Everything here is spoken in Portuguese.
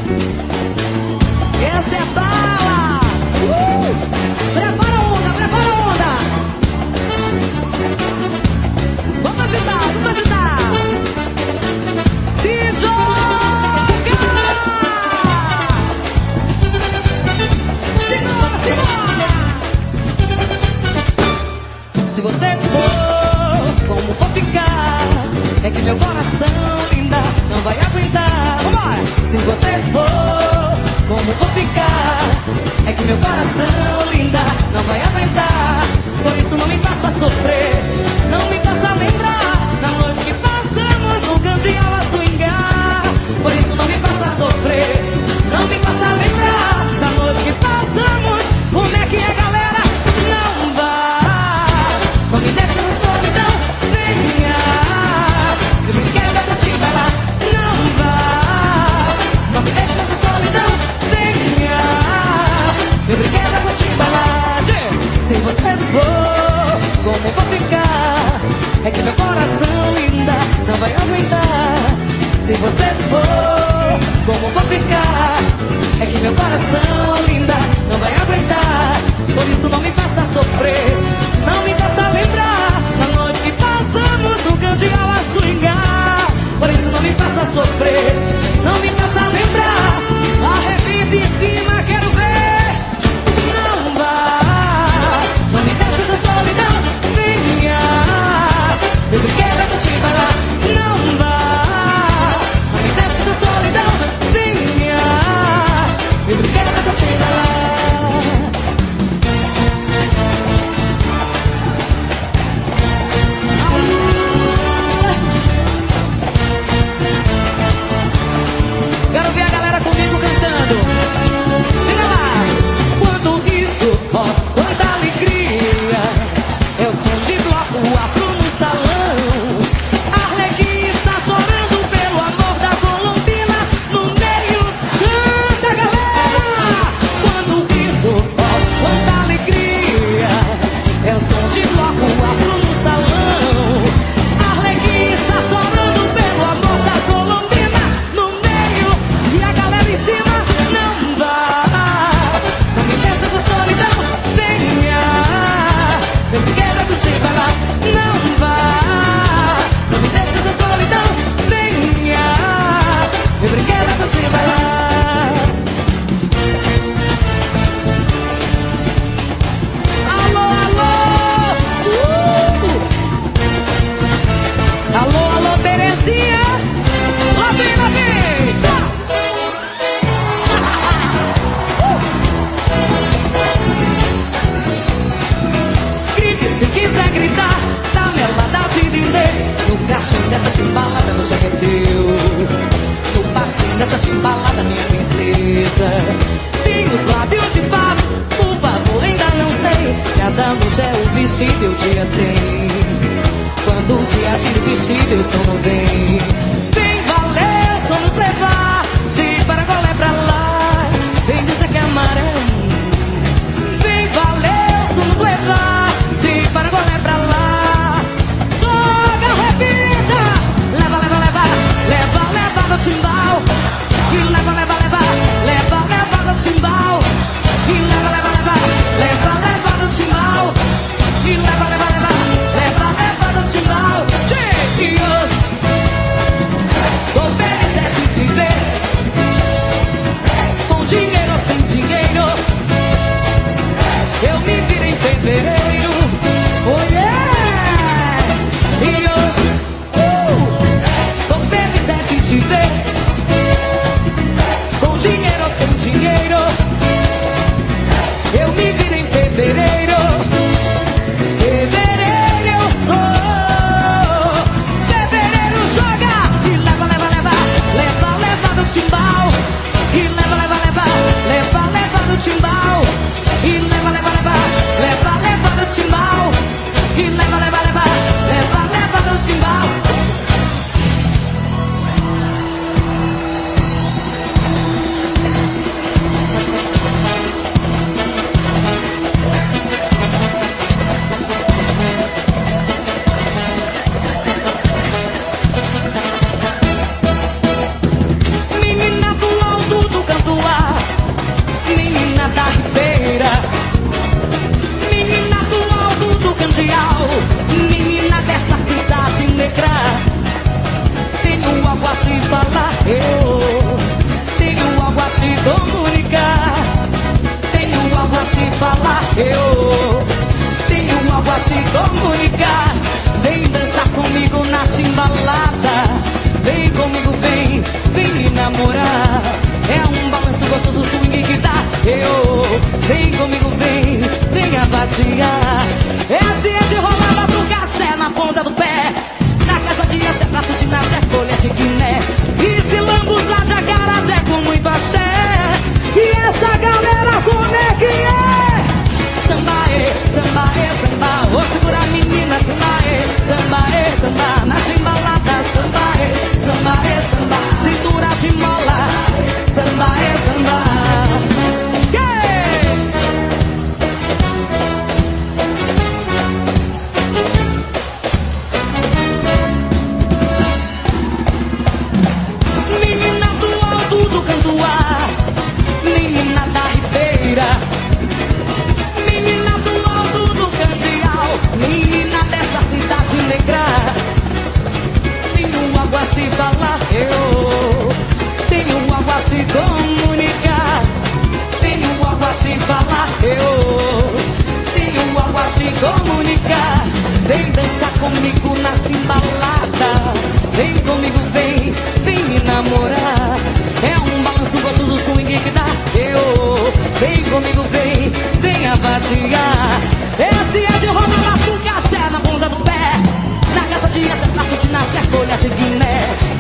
Essa é bala! Prepara a onda, prepara a onda! Vamos agitar, vamos agitar! Se joga! Segura, segura! Se você se for, como vou ficar? É que meu coração linda não vai aguentar. Vambora! Se você se for, como vou ficar? É que meu coração linda não vai aguentar. Por isso não me faça sofrer, não me faça lembrar da noite que passamos no candeal a swingar. Por isso não me faça sofrer, não me faça lembrar da noite que passamos. Como é que é, galera? Não vá, não me deixe na solidão, venha. Eu me quero dar contigo, vai lá. Não vá, não me deixe nessa solidão, venha. Meu brinquedo é contigo, vai lá. Se você for, como vou ficar? É que meu coração linda não vai aguentar. Se você for, como vou ficar? É que meu coração linda não vai aguentar. Por isso não me faça sofrer, não me faça lembrar da noite que passamos no candeal a swingar. Por isso não me faça sofrer, não me faça lembrar. Arrebita em cima, quero ver. Não vá, não me deixe essa solidão, venha. Meu brinquedo é contigo, vai lá. Não vá, não me deixe essa solidão, venha. Meu brinquedo é contigo, vai lá. comunicar. Vem dançar comigo na timbalada. Vem comigo, vem, vem me namorar. É um balanço gostoso, swing que dá. Vem comigo, vem, venha vadiar. Esse é de rolada do cachê na ponta do pé. Na casa de axé, prato de naxé, folha de guiné. E se lambuzar de acarajé com muito axé. E essa galera como é que é? Samba, samba, samba. Vou segurar a menina, samba, samba. Na timbalada, samba, samba, samba. Cintura de mola, samba, samba. Yeah! Menina do alto do Cantuá, menina da Ribeira, menina do alto do Candial, menina dessa cidade negra. Tenho algo a te falar, tenho algo a te comunicar. Tenho algo a te falar, tenho algo a te comunicar. Vem dançar comigo na timbalada. Vem comigo, vem, vem me namorar. É um balanço gostoso, swing que dá. Vem comigo, vem, venha vadiar. Esse é de roda, batuca, axé na bunda do pé. Na casa de axé, prato de naxé, folha de guiné.